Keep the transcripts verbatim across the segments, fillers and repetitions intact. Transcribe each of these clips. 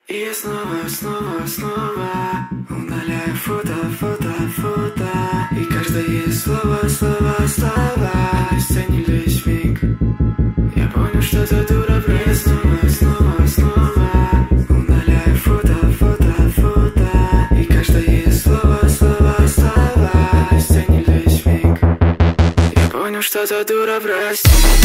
И я снова, снова, снова удаляю фото, фото, фото. И каждое слово, слово, слово обесценились в миг. Я понял, что за дура брать. Я снова, снова, снова удаляю фото, фото, фото. И каждое слово, слово, слово обесценились в миг. Я понял, что за дура брать.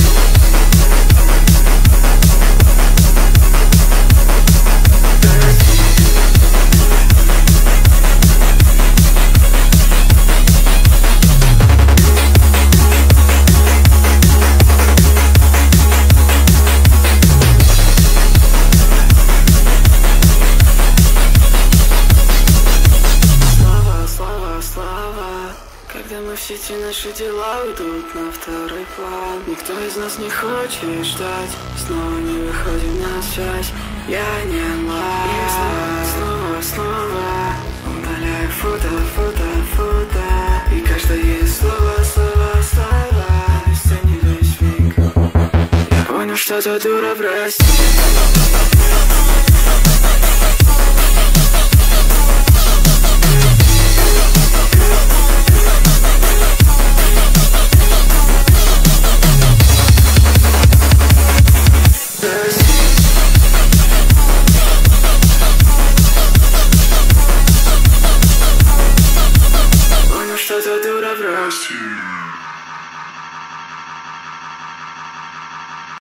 Когда мы в сети, наши дела уйдут на второй план. Никто из нас не хочет ждать, снова не выходим на связь. Я не онлайн. И снова, снова, снова удаляю фото, фото, фото. И каждое слово, слово, слово обесценились в миг. Я понял, что за дура, прости.